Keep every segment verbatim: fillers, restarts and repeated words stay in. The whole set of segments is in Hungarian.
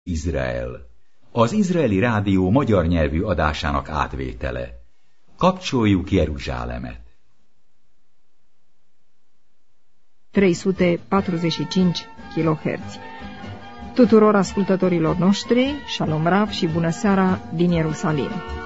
Izrael. Az Izraeli Rádió magyar nyelvű adásának átvétele. Kapcsoljuk Jeruzsálemet. trei sute patruzeci și cinci kilohertzi. Tuturor ascultătorilor noștri, Shalom Rav și bună seara din Ierusalim.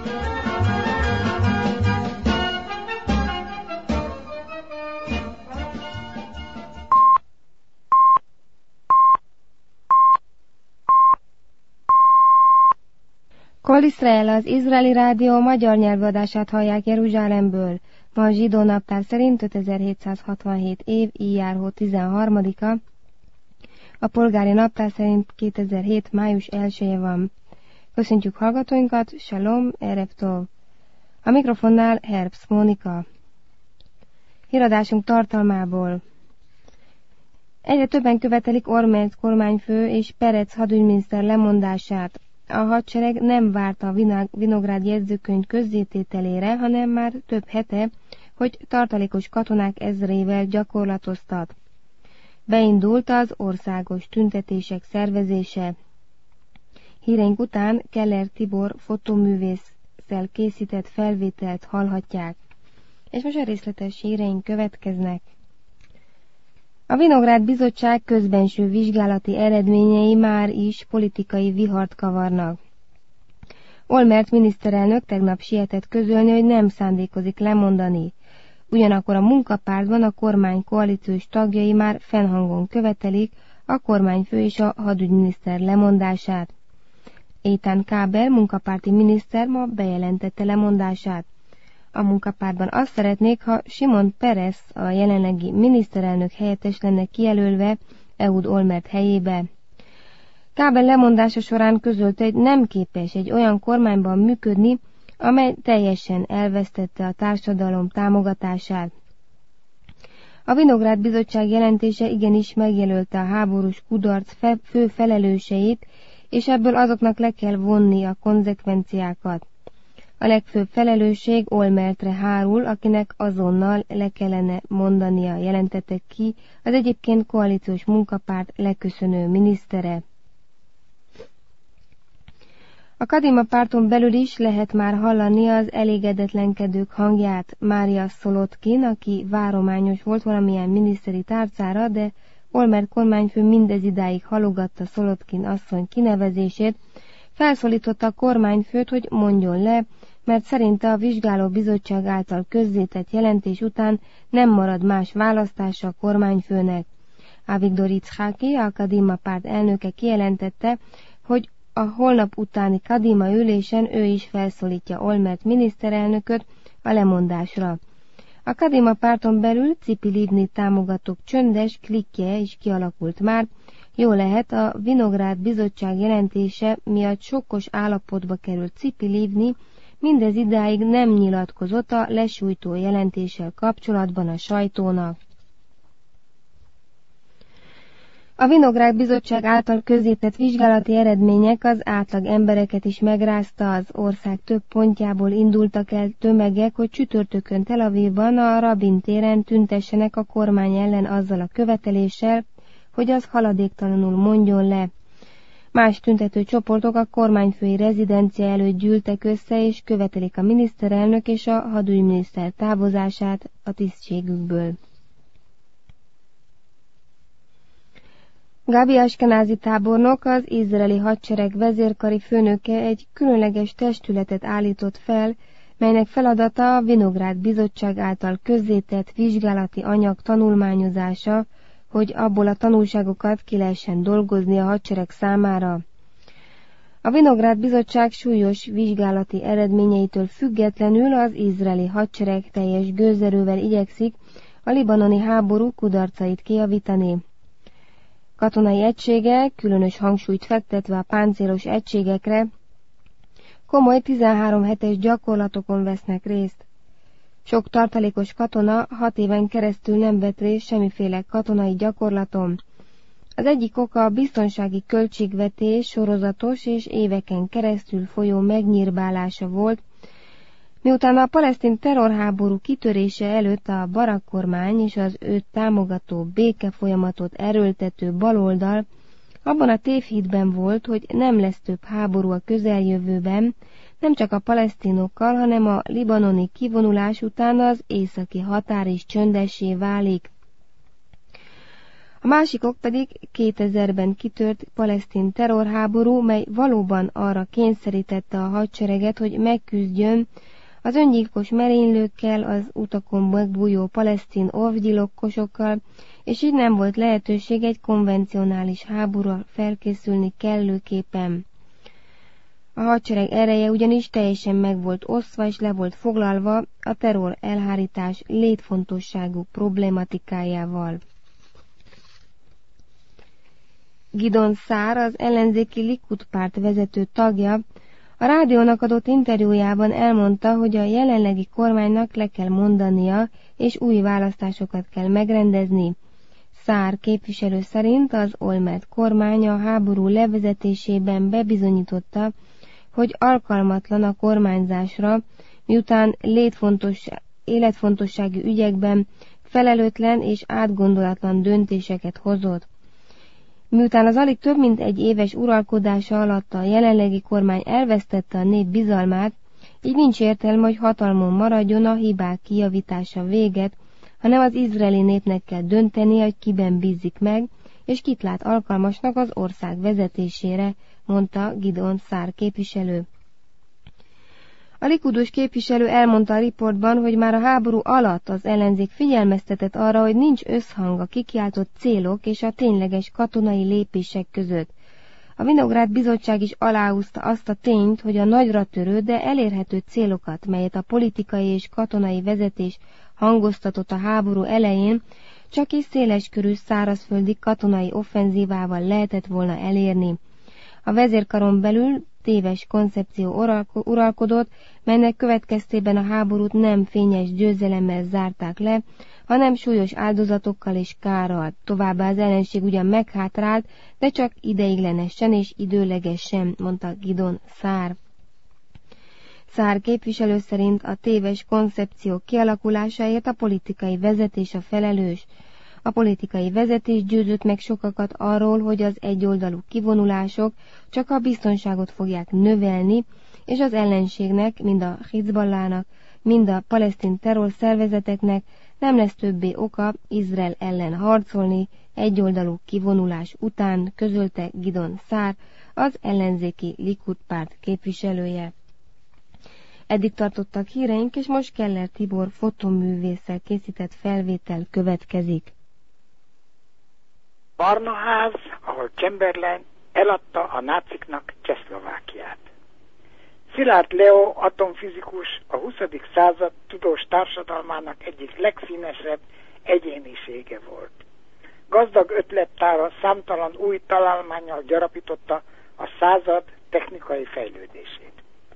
Kol Israel, az Izraeli Rádió magyar nyelvadását hallják Jeruzsálemből. Ma a zsidó naptár szerint ötezer-hétszázhatvanhét év, Ijjár tizenharmadika, a polgári naptár szerint kétezer-hét május elsője van. Köszöntjük hallgatóinkat, Shalom, Erev Tov. A mikrofonnál Herbst Mónika. Híradásunk tartalmából. Egyre többen követelik Olmert kormányfő és Perec hadügyminiszter lemondását. A hadsereg nem várta a Vinográd jegyzőkönyv közzétételére, hanem már több hete, hogy tartalékos katonák ezrével gyakorlatoztat. Beindult az országos tüntetések szervezése. Híreink után Keller Tibor fotóművésszel készített felvételt hallhatják. És most a részletes híreink következnek. A Vinográd Bizottság közbenső vizsgálati eredményei már is politikai vihart kavarnak. Olmert miniszterelnök tegnap sietett közölni, hogy nem szándékozik lemondani. Ugyanakkor a munkapártban a kormány koalíciós tagjai már fennhangon követelik a kormányfő és a hadügyminiszter lemondását. Eitan Káber munkapárti miniszter ma bejelentette lemondását. A munkapártban azt szeretnék, ha Simon Peres, a jelenlegi miniszterelnök helyettes lenne kijelölve Ehud Olmert helyébe. Káber lemondása során közölte, hogy nem képes egy olyan kormányban működni, amely teljesen elvesztette a társadalom támogatását. A Vinográd Bizottság jelentése igenis megjelölte a háborús kudarc fe fő felelőseit, és ebből azoknak le kell vonni a konzekvenciákat. A legfőbb felelősség Olmertre hárul, akinek azonnal le kellene mondania, jelentette ki az egyébként koalíciós munkapárt leköszönő minisztere. A Kadima párton belül is lehet már hallani az elégedetlenkedők hangját. Mária Szolotkin, aki várományos volt valamilyen miniszteri tárcára, de Olmert kormányfő mindezidáig halogatta Szolotkin asszony kinevezését, felszólította a kormányfőt, hogy mondjon le, mert szerinte a vizsgáló bizottság által közzétett jelentés után nem marad más választása a kormányfőnek. Avigdor Yitzhaki, a Kadima párt elnöke kijelentette, hogy a holnap utáni Kadima ülésen ő is felszólítja Olmert miniszterelnököt a lemondásra. A Kadima párton belül Cipi Livni támogatók csöndes klikje is kialakult már, jó lehet a Vinográd Bizottság jelentése miatt sokkos állapotba került Cipi Livni, mindez idáig nem nyilatkozott a lesújtó jelentéssel kapcsolatban a sajtónak. A Vinográd Bizottság által közzétett vizsgálati eredmények az átlag embereket is megrázta, az ország több pontjából indultak el tömegek, hogy csütörtökön Tel Avivban a Rabin téren tüntessenek a kormány ellen azzal a követeléssel, hogy az haladéktalanul mondjon le. Más tüntető csoportok a kormányfői rezidencia előtt gyűltek össze, és követelik a miniszterelnök és a hadügyminiszter távozását a tisztségükből. Gabi Ashkenazi tábornok, az izraeli hadsereg vezérkari főnöke egy különleges testületet állított fel, melynek feladata a Vinográd Bizottság által közzétett vizsgálati anyag tanulmányozása, hogy abból a tanulságokat ki lehessen dolgozni a hadsereg számára. A Vinográd Bizottság súlyos vizsgálati eredményeitől függetlenül az izraeli hadsereg teljes gőzerővel igyekszik a libanoni háború kudarcait kijavítani. Katonai egysége, különös hangsúlyt fektetve a páncélos egységekre, komoly tizenhárom hetes gyakorlatokon vesznek részt. Sok tartalékos katona hat éven keresztül nem vett részt semmiféle katonai gyakorlaton. Az egyik oka a biztonsági költségvetés sorozatos és éveken keresztül folyó megnyírbálása volt, miután a palesztin terrorháború kitörése előtt a Barak kormány és az őt támogató békefolyamatot erőltető baloldal Abban a tévhitben volt, hogy nem lesz több háború a közeljövőben, nem csak a palesztinokkal, hanem a libanoni kivonulás után az északi határ is csöndessé válik. A másik ok pedig kétezerben kitört palesztin terrorháború, mely valóban arra kényszerítette a hadsereget, hogy megküzdjön az öngyilkos merénylőkkel, az utakon megbújó palesztin orvgyilkosokkal, és így nem volt lehetőség egy konvencionális háborúra felkészülni kellőképpen. A hadsereg ereje ugyanis teljesen meg volt osztva és le volt foglalva a terror elhárítás létfontosságú problématikájával. Gideon Sa'ar, az ellenzéki Likud párt vezető tagja, a rádiónak adott interjújában elmondta, hogy a jelenlegi kormánynak le kell mondania, és új választásokat kell megrendezni. Sa'ar képviselő szerint az Olmert kormány a háború levezetésében bebizonyította, hogy alkalmatlan a kormányzásra, miután létfontos, életfontosságú ügyekben felelőtlen és átgondolatlan döntéseket hozott. Miután az alig több mint egy éves uralkodása alatt a jelenlegi kormány elvesztette a nép bizalmát, így nincs értelme, hogy hatalmon maradjon, a hibák kijavítása véget, hanem az izraeli népnek kell döntenie, hogy kiben bízik meg, és kit lát alkalmasnak az ország vezetésére, mondta Gideon Sa'ar képviselő. A likudos képviselő elmondta a riportban, hogy már a háború alatt az ellenzék figyelmeztetett arra, hogy nincs összhang a kikiáltott célok és a tényleges katonai lépések között. A Vinográd Bizottság is aláhúzta azt a tényt, hogy a nagyra törő, de elérhető célokat, melyet a politikai és katonai vezetés hangoztatott a háború elején, csak is széleskörű szárazföldi katonai offenzívával lehetett volna elérni. A vezérkaron belül téves koncepció uralkodott, melynek következtében a háborút nem fényes győzelemmel zárták le, hanem súlyos áldozatokkal és kárral. Továbbá az ellenség ugyan meghátrált, de csak ideiglenesen és időlegesen, mondta Gideon Sa'ar. Sa'ar képviselő szerint a téves koncepció kialakulásáért a politikai vezetés a felelős. A politikai vezetés győzött meg sokakat arról, hogy az egyoldalú kivonulások csak a biztonságot fogják növelni, és az ellenségnek, mind a Hizballának, mind a palesztin terrorszervezeteknek nem lesz többé oka Izrael ellen harcolni egyoldalú kivonulás után, közölte Gideon Sa'ar, az ellenzéki Likud párt képviselője. Eddig tartottak híreink, és most Keller Tibor fotoművésszel készített felvétel következik. Barna ház, ahol Chamberlain eladta a náciknak Csehszlovákiát. Szilárd Leo atomfizikus a huszadik század tudós társadalmának egyik legszínesebb egyénisége volt. Gazdag ötlettára számtalan új találmánnyal gyarapította a század technikai fejlődését.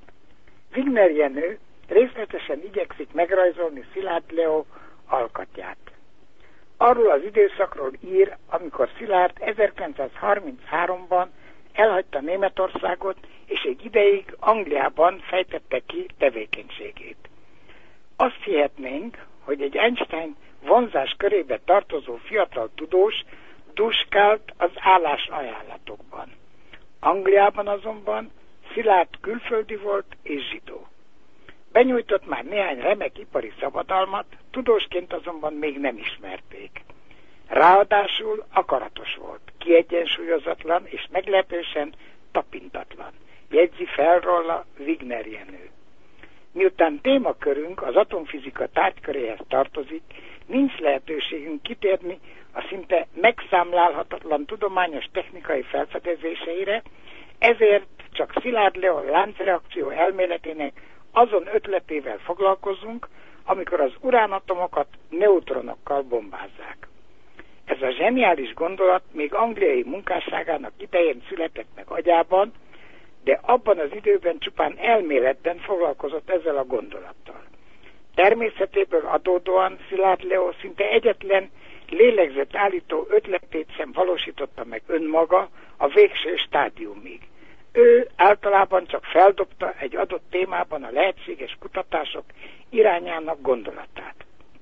Wigner Jenő részletesen igyekszik megrajzolni Szilárd Leo alkatját. Arról az időszakról ír, amikor Szilárd ezerkilencszázharmincháromban elhagyta Németországot, és egy ideig Angliában fejtette ki tevékenységét. Azt hihetnénk, hogy egy Einstein vonzás körébe tartozó fiatal tudós duskált az állásajánlatokban. Angliában azonban Szilárd külföldi volt és zsidó. Benyújtott már néhány remek ipari szabadalmat, tudósként azonban még nem ismerték. Ráadásul akaratos volt, kiegyensúlyozatlan és meglehetősen tapintatlan, jegyzi fel róla Wigner Jenő. Miután témakörünk az atomfizika tárgyköréhez tartozik, nincs lehetőségünk kitérni a szinte megszámlálhatatlan tudományos technikai felfedezéseire, ezért csak Szilárd Leo láncreakció elméletének azon ötletével foglalkozunk, amikor az uránatomokat neutronokkal bombázzák. Ez a zseniális gondolat még angliai munkásságának idején született meg agyában, de abban az időben csupán elméletben foglalkozott ezzel a gondolattal. Természetéből adódóan Szilárd Leo szinte egyetlen lélegzett állító ötletét sem valósította meg önmaga a végső stádiumig. Ő általában csak feldobta egy adott témában a lehetséges kutatások irányának gondolatát.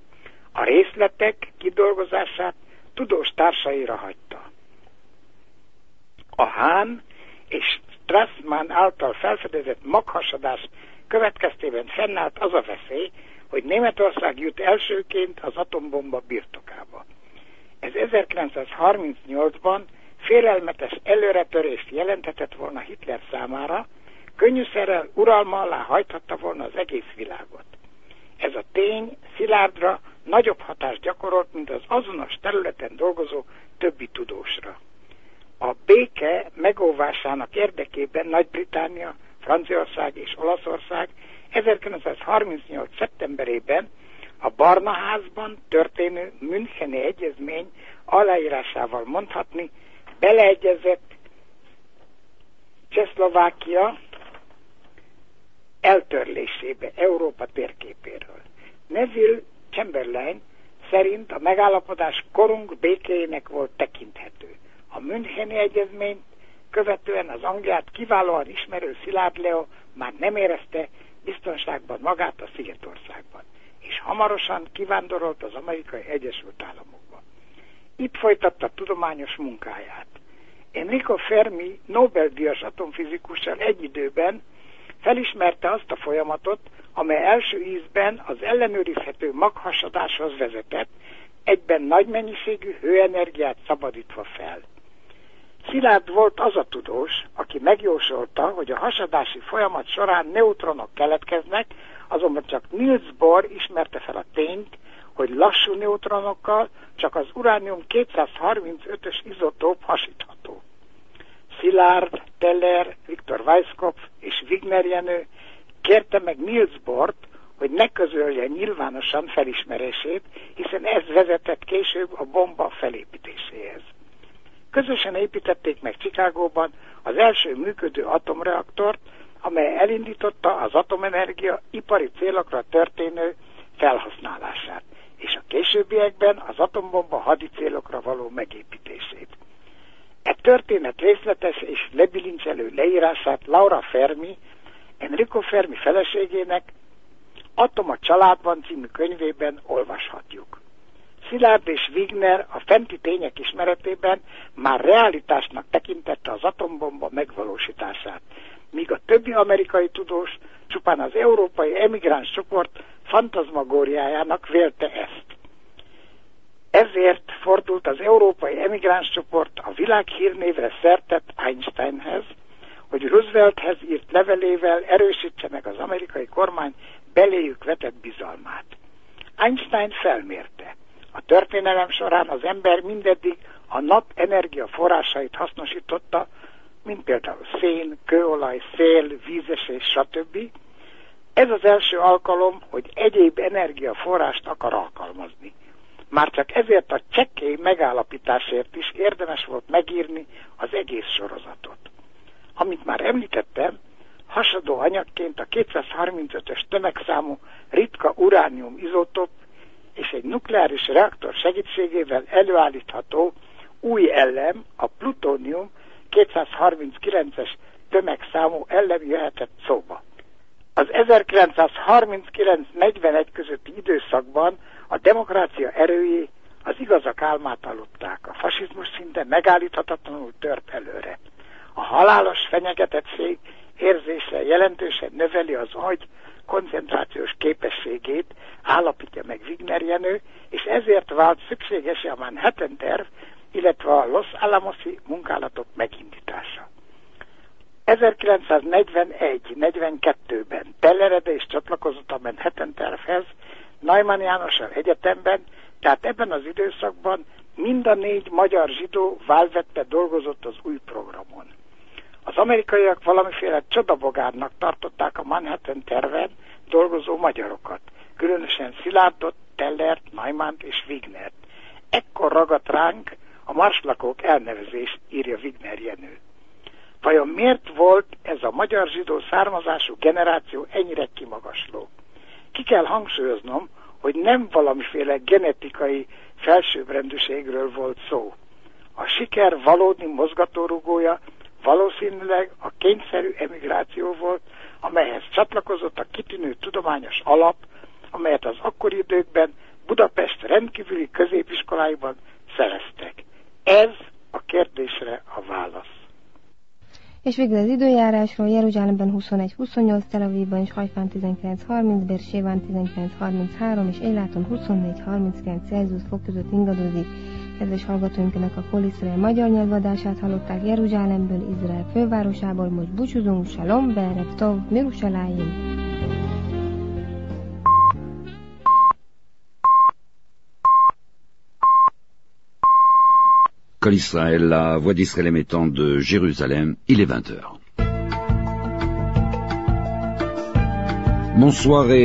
A részletek kidolgozását tudós társaira hagyta. A Hahn és Strassmann által felfedezett maghasadás következtében fennállt az a veszély, hogy Németország jut elsőként az atombomba birtokába. Ez ezerkilencszázharmincnyolcban félelmetes előretörést jelenthetett volna Hitler számára, könnyűszerrel uralma alá hajthatta volna az egész világot. Ez a tény Szilárdra nagyobb hatást gyakorolt, mint az azonos területen dolgozó többi tudósra. A béke megóvásának érdekében Nagy-Britannia, Franciaország és Olaszország ezerkilencszázharmincnyolc. szeptemberében a Barna házban történő Müncheni egyezmény aláírásával mondhatni beleegyezett Csehszlovákia eltörlésébe Európa térképéről. Neville Chamberlain szerint a megállapodás korunk békéjének volt tekinthető. A Müncheni egyezményt követően az Angliát kiválóan ismerő Szilárd Leó már nem érezte biztonságban magát a Szigetországban, és hamarosan kivándorolt az Amerikai Egyesült Államokba. Itt folytatta tudományos munkáját. Enrico Fermi Nobel-díjas atomfizikussal egy időben felismerte azt a folyamatot, amely első ízben az ellenőrizhető maghasadáshoz vezetett, egyben nagy mennyiségű hőenergiát szabadítva fel. Szilárd volt az a tudós, aki megjósolta, hogy a hasadási folyamat során neutronok keletkeznek, azonban csak Niels Bohr ismerte fel a tényt, hogy lassú neutronokkal csak az uránium kétszázharmincötös izotóp hasítható. Szilárd, Teller, Viktor Weisskopf és Wigner Jenő kérte meg Niels Bohrt, hogy ne közölje nyilvánosan felismerését, hiszen ez vezetett később a bomba felépítéséhez. Közösen építették meg Chicagóban az első működő atomreaktort, amely elindította az atomenergia ipari célokra történő felhasználását, és a későbbiekben az atombomba hadi célokra való megépítését. E történet részletes és lebilincselő leírását Laura Fermi, Enrico Fermi feleségének Atom a családban című könyvében olvashatjuk. Szilárd és Wigner a fenti tények ismeretében már realitásnak tekintette az atombomba megvalósítását, míg a többi amerikai tudós csupán az európai emigráns csoport fantazmagóriájának vélte ezt. Ezért fordult az európai emigráns csoport a világhírnévre szertett Einsteinhez, hogy Roosevelthez írt levelével erősítse meg az amerikai kormány beléjük vetett bizalmát. Einstein felmérte. A történelem során az ember mindeddig a nap energia forrásait hasznosította, mint például szén, kőolaj, szél, vízesés, stb. Ez az első alkalom, hogy egyéb energiaforrást akar alkalmazni. Már csak ezért a csekély megállapításért is érdemes volt megírni az egész sorozatot. Amit már említettem, hasadó anyagként a kétszázharmincötös tömegszámú ritka uránium izotóp és egy nukleáris reaktor segítségével előállítható új elem, a plutónium kétszázharminckilences tömegszámú elem jöhetett szóba. Az ezerkilencszázharminckilenc negyvenegy közötti időszakban a demokrácia erői az igazak álmát aludták. A fasizmus szinte megállíthatatlanul tört előre. A halálos fenyegetettség érzése jelentősen növeli az agy koncentrációs képességét, állapítja meg Wigner Jenő, és ezért vált szükséges a Manhattan terv, illetve a Los Alamosi munkálatok megindítása. ezerkilencszáznegyvenegy negyvenkettőben Tellerede is csatlakozott a Manhattan tervhez, Neumann Jánossal egyetemben, tehát ebben az időszakban mind a négy magyar zsidó válvette dolgozott az új programon. Az amerikaiak valamiféle csodabogárnak tartották a Manhattan terven dolgozó magyarokat, különösen Szilárdot, Tellert, Neumannt és Wignert. Ekkor ragadt ránk a marslakók elnevezés, írja Wigner Jenő. Vajon miért volt ez a magyar zsidó származású generáció ennyire kimagasló? Ki kell hangsúlyoznom, hogy nem valamiféle genetikai felsőbbrendűségről volt szó. A siker valódi mozgatórugója valószínűleg a kényszerű emigráció volt, amelyhez csatlakozott a kitűnő tudományos alap, amelyet az akkori időkben Budapest rendkívüli középiskoláiban szereztek. Ez a kérdésre a válasz. végül az időjárásról: Jeruzsálemben huszonegy huszonnyolc, Tel Avivban és Hajfán tizenkilenc harminc, Bérsében tizenkilenc harminchárom és Éláton huszonnégy harminckilenc Celsius fok között ingadozik. Kedves hallgatóinknak a Kol Iszrael magyar nyelvadását hallották Jeruzsálemből, Izrael fővárosából. Most búcsúzunk, Shalom, Be'erev Tov, Mirushalayim. Kol Israël, la voix d'Israël émettant de Jérusalem, il est vingt heures. Bonsoir et